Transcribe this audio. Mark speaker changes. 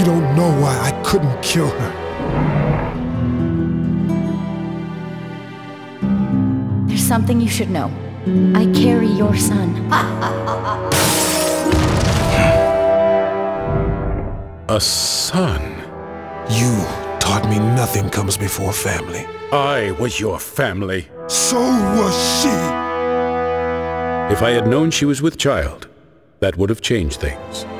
Speaker 1: don't know why I couldn't kill her.
Speaker 2: There's something you should know. I carry your son.
Speaker 3: A son?
Speaker 1: You taught me nothing comes before family.
Speaker 3: I was your family.
Speaker 1: So was she.
Speaker 3: If I had known she was with child, that would have changed things.